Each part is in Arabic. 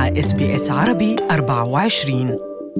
مع SBS عربي 24.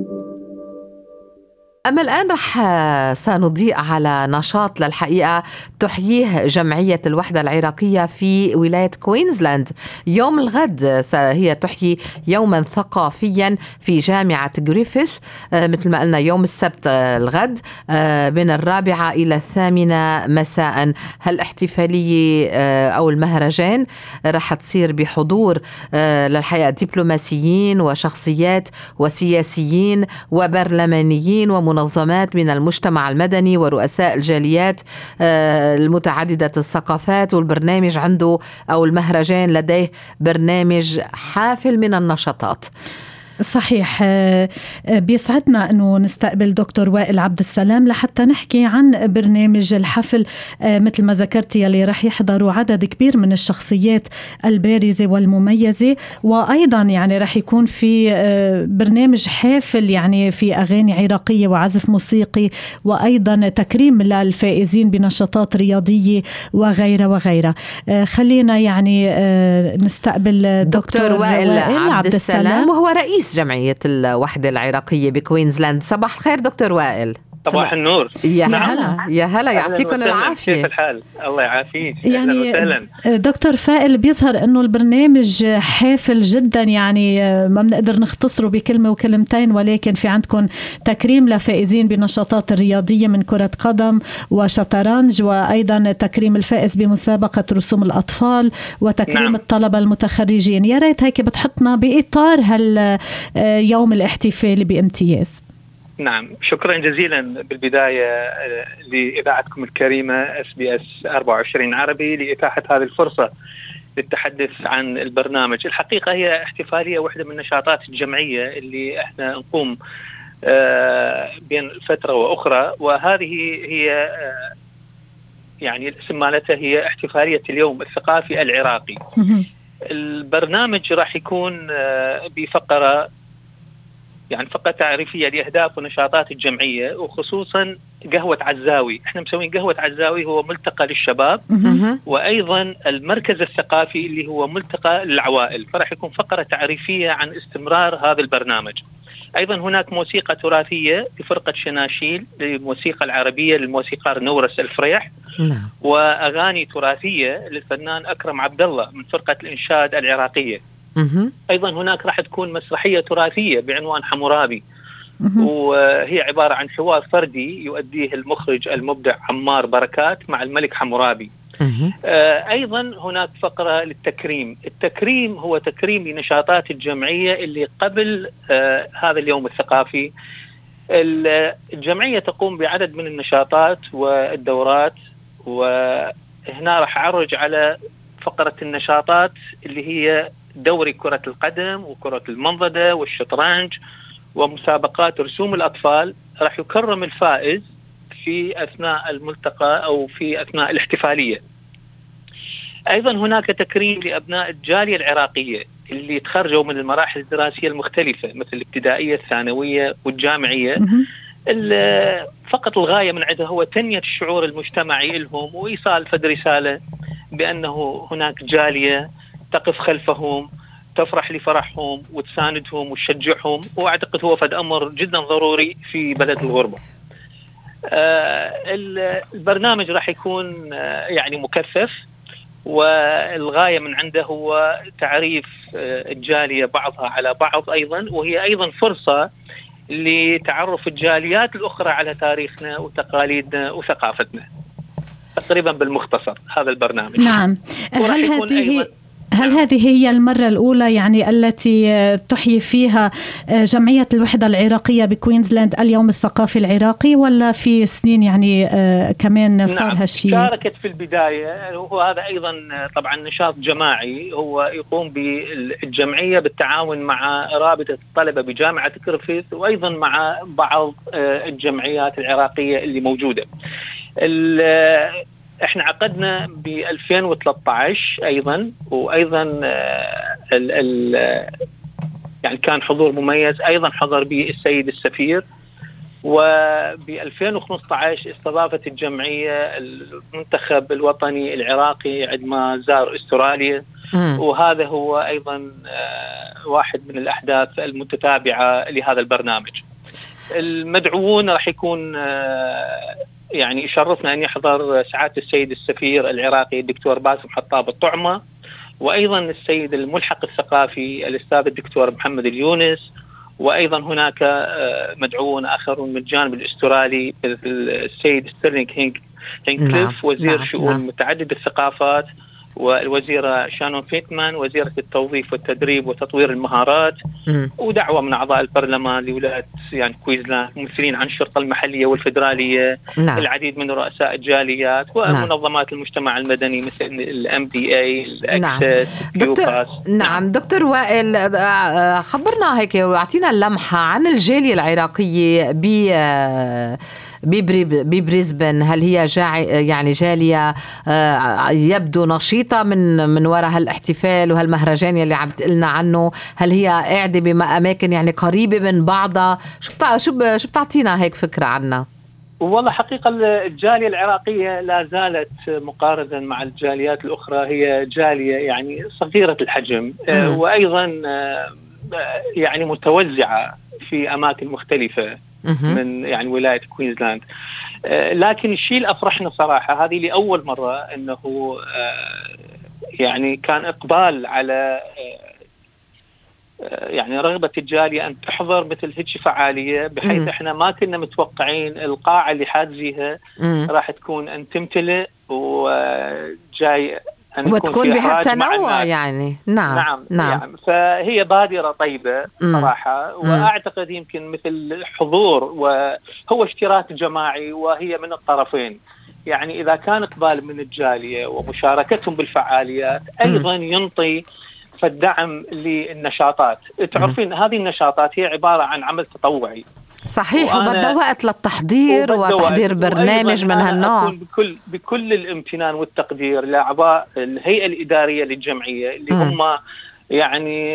أما الآن رح سنضيء على نشاط للحقيقة تحييه جمعية الوحدة العراقية في ولاية كوينزلاند. يوم الغد هي تحيي يوما ثقافيا في جامعة غريفيث، مثل ما قلنا يوم السبت الغد من 4 إلى 8 مساء. هالاحتفالية أو المهرجان رح تصير بحضور للحقيقة دبلوماسيين وشخصيات وسياسيين وبرلمانيين ومنظمات من المجتمع المدني ورؤساء الجاليات المتعددة الثقافات. والبرنامج عنده أو المهرجان لديه برنامج حافل من النشاطات. صحيح. بيسعدنا أنه نستقبل دكتور وائل عبد السلام لحتى نحكي عن برنامج الحفل مثل ما ذكرت يلي رح يحضروا عدد كبير من الشخصيات البارزة والمميزة، وأيضا يعني رح يكون في برنامج حافل يعني في أغاني عراقية وعزف موسيقي، وأيضا تكريم للفائزين بنشاطات رياضية وغيرها وغيرها. خلينا يعني نستقبل دكتور وائل عبد السلام، وهو رئيس جمعية الوحدة العراقية بكوينزلاند. صباح الخير دكتور وائل. صباح النور. يا هلا يا هلا، يعطيكم العافية. كيف الحال؟ الله يعافيك. يعني دكتور فائل، بيظهر انه البرنامج حافل جدا، يعني ما بنقدر نختصره بكلمة وكلمتين، ولكن في عندكم تكريم لفائزين بنشاطات الرياضية من كرة قدم وشطرنج، وايضا تكريم الفائز بمسابقة رسوم الاطفال، وتكريم الطلبة المتخرجين. يا ريت هيك بتحطنا بإطار هاليوم الاحتفالي بامتياز. نعم، شكرا جزيلا بالبداية لإذاعتكم الكريمة SBS 24 عربي لإتاحة هذه الفرصة للتحدث عن البرنامج. الحقيقة هي احتفالية واحدة من نشاطات الجمعية اللي احنا نقوم بين فترة وأخرى، وهذه هي يعني الاسم مالتها هي احتفالية اليوم الثقافي العراقي. البرنامج راح يكون بفقرة يعني فقرة تعريفية لأهداف ونشاطات الجمعية، وخصوصا قهوة عزاوي. احنا مسوين قهوة عزاوي هو ملتقى للشباب، وأيضا المركز الثقافي اللي هو ملتقى للعوائل. فرح يكون فقرة تعريفية عن استمرار هذا البرنامج. أيضا هناك موسيقى تراثية لفرقة شناشيل للموسيقى العربية للموسيقار نورس الفريح، وأغاني تراثية للفنان أكرم عبد الله من فرقة الإنشاد العراقية. أيضا هناك راح تكون مسرحية تراثية بعنوان حمورابي، وهي عبارة عن حوار فردي يؤديه المخرج المبدع عمار بركات مع الملك حمورابي. أيضا هناك فقرة للتكريم. التكريم هو تكريم لنشاطات الجمعية اللي قبل هذا اليوم الثقافي. الجمعية تقوم بعدد من النشاطات والدورات، وهنا راح أعرج على فقرة النشاطات اللي هي دوري كرة القدم وكرة المنضدة والشطرنج ومسابقات رسوم الأطفال. راح يكرم الفائز في أثناء الملتقى أو في أثناء الاحتفالية. أيضا هناك تكريم لأبناء الجالية العراقية اللي تخرجوا من المراحل الدراسية المختلفة مثل الابتدائية الثانوية والجامعية. فقط الغاية من عندها هو تنمية الشعور المجتمعي لهم وإيصال فد رسالة بأنه هناك جالية تقف خلفهم، تفرح لفرحهم وتساندهم وتشجعهم، وأعتقد هو فد أمر جدا ضروري في بلد الغربة. البرنامج راح يكون يعني مكثف، والغاية من عنده هو تعريف الجالية بعضها على بعض أيضا، وهي أيضا فرصة لتعرف الجاليات الأخرى على تاريخنا وتقاليدنا وثقافتنا. تقريبا بالمختصر هذا البرنامج. نعم. هل هذه هي المرة الأولى يعني التي تحيي فيها جمعية الوحدة العراقية بكوينزلاند اليوم الثقافي العراقي، ولا في سنين يعني كمان صار هالشيء؟ شاركت في البداية، وهذا أيضا طبعا نشاط جماعي هو يقوم بالجمعية بالتعاون مع رابطة الطلبة بجامعة غريفيث، وأيضا مع بعض الجمعيات العراقية اللي موجودة. احنا عقدنا ب 2013 ايضا، وايضا يعني كان حضور مميز. ايضا حضر به السيد السفير وب 2015 استضافت الجمعية المنتخب الوطني العراقي عندما زار استراليا، وهذا هو أيضا واحد من الأحداث المتتابعة لهذا البرنامج. المدعوون راح يكون يعني يشرفنا أن يحضر سعادة السيد السفير العراقي الدكتور باسم حطاب الطعمة، وأيضا السيد الملحق الثقافي الأستاذ الدكتور محمد اليونس، وأيضا هناك مدعوون آخرون من الجانب الأسترالي مثل السيد ستيرلينغ هينكليف وزير شؤون متعدد الثقافات، والوزيرة شانون فيتمان وزيرة التوظيف والتدريب وتطوير المهارات، ودعوة من أعضاء البرلمان لولاية يعني كوينزلاند، ممثلين عن الشرطة المحلية والفدرالية، العديد من رؤساء الجاليات ومنظمات المجتمع المدني مثل الMDA الأكسس دكتور. دكتور وائل، خبرنا هيك واعطينا لمحة عن الجالية العراقية ببريسبن. هل هي يعني جالية يبدو نشيطة من وراء هالاحتفال وهالمهرجان اللي عم تقلنا عنه؟ هل هي قاعدة بأماكن يعني قريبة من بعضها؟ شو بتعطينا هيك فكرة عنها؟ والله حقيقة الجالية العراقية لا زالت مقارنة مع الجاليات الأخرى هي جالية يعني صغيرة الحجم، وأيضا يعني متوزعة في أماكن مختلفة من يعني ولاية كوينزلاند. لكن الشيء اللي أفرحنا صراحة هذه لأول مرة أنه يعني كان إقبال على يعني رغبة الجالية أن تحضر مثل هيك فعالية، بحيث إحنا ما كنا متوقعين القاعة اللي حاجزيها راح تكون أن تمتلئ وجاي وتكون بهالتنوع يعني. نعم. يعني فهي بادرة طيبة صراحة، وأعتقد يمكن مثل حضور وهو اشتراك جماعي وهي من الطرفين، يعني إذا كان إقبال من الجالية ومشاركتهم بالفعاليات أيضا ينطي فالدعم للنشاطات. تعرفين هذه النشاطات هي عبارة عن عمل تطوعي صحيح، وبدأ وقت للتحضير وتحضير برنامج من هالنوع. بكل الامتنان والتقدير لأعضاء الهيئة الإدارية للجمعية اللي هم يعني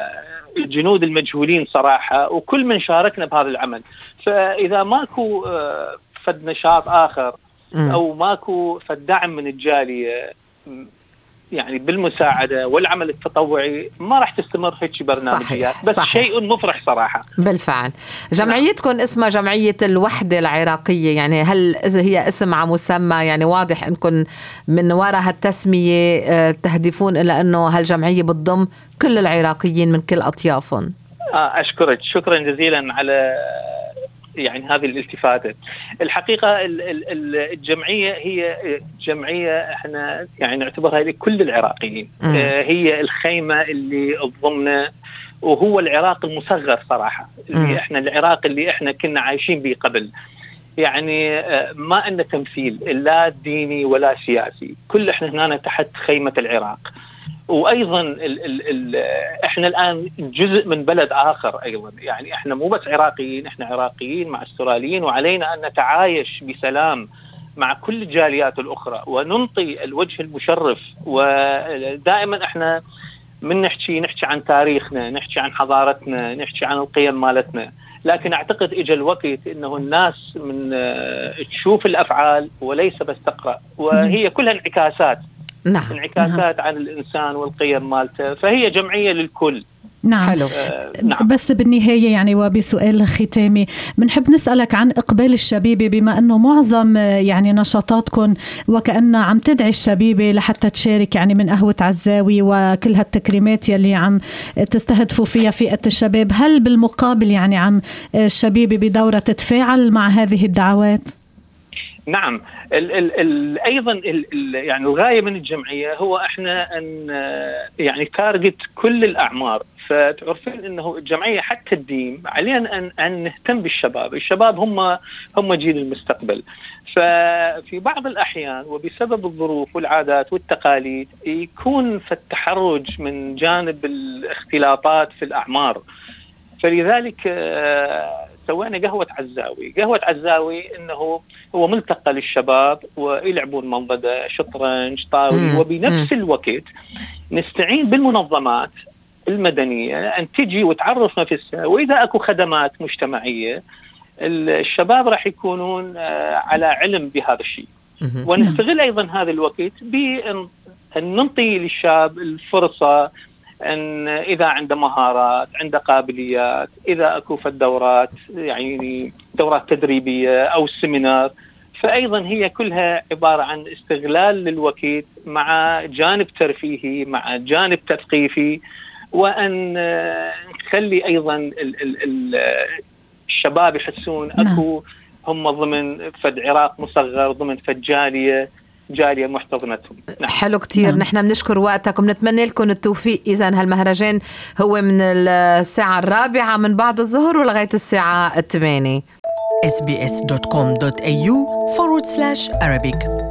الجنود المجهولين صراحة، وكل من شاركنا بهذا العمل. فإذا ماكو فد نشاط آخر أو ماكو فد دعم من الجالية يعني بالمساعدة والعمل التطوعي، ما راح تستمر هيك برنامجيات. بس صحيح. شيء مفرح صراحة. بالفعل. جمعيتكم اسمها جمعية الوحدة العراقية، يعني هل هي اسم على مسمى؟ يعني واضح انكم من وراء هالتسمية تهدفون الى انه هالجمعية بتضم كل العراقيين من كل اطيافهم. اشكرك شكرا جزيلا على يعني هذه الالتفاتة. الحقيقة الجمعية هي جمعية احنا يعني نعتبرها لكل العراقيين. هي الخيمة اللي تضمنا، وهو العراق المصغر صراحة، اللي احنا العراق اللي احنا كنا عايشين به قبل. يعني ما أن تمثيل لا ديني ولا سياسي، كل احنا هنا تحت خيمة العراق. وأيضا إحنا الآن جزء من بلد آخر أيضا، يعني إحنا مو بس عراقيين، إحنا عراقيين مع استراليين، وعلينا أن نتعايش بسلام مع كل الجاليات الأخرى وننطي الوجه المشرف. ودائما إحنا من نحكي عن تاريخنا، نحكي عن حضارتنا، نحكي عن القيم مالتنا. لكن أعتقد إجا الوقت إنه الناس من تشوف الأفعال وليس بس تقرأ، وهي كلها انعكاسات. انعكاسات عن الإنسان والقيم مالته، فهي جمعية للكل. نعم. حلو. نعم. بس بالنهاية يعني وبسؤال ختامي بنحب نسألك عن إقبال الشبيبة، بما أنه معظم يعني نشاطاتكم وكأن عم تدعي الشبيبة لحتى تشارك يعني من قهوة عزاوي وكل هالتكريمات يلي عم تستهدفوا فيها فئة الشباب. هل بالمقابل يعني عم الشبيبة بدورة تتفاعل مع هذه الدعوات؟ نعم. أيضا يعني الغاية من الجمعية هو إحنا أن يعني تارجت كل الأعمار. فتعرفين أنه الجمعية حتى الدين علينا أن نهتم بالشباب. الشباب هم جيل المستقبل. ففي بعض الأحيان وبسبب الظروف والعادات والتقاليد يكون في التحرج من جانب الاختلاطات في الأعمار. فلذلك سوينا قهوة عزاوي إنه هو ملتقى للشباب ويلعبون منضدة شطرنج طاولي، وبنفس الوقت نستعين بالمنظمات المدنية أن تجي وتعرف نفسها، وإذا أكو خدمات مجتمعية الشباب راح يكونون على علم بهذا الشيء، ونستغل أيضا هذا الوقت بأن ننطي للشاب الفرصة أن إذا عنده مهارات، عنده قابليات، إذا أكو في الدورات يعني دورات تدريبية أو سيمينار، فأيضا هي كلها عبارة عن استغلال للوقت مع جانب ترفيهي مع جانب تثقيفي، وأن نخلي أيضا الشباب يحسون أكو هم ضمن فد عراق مصغر، ضمن فد جالية محتضنتهم. حلو كتير. نحن بنشكر وقتكم، نتمنى لكم التوفيق. إذن هالمهرجان هو من الساعة 4 من بعد الظهر ولغاية الساعة 8. sbs.com.au/Arabic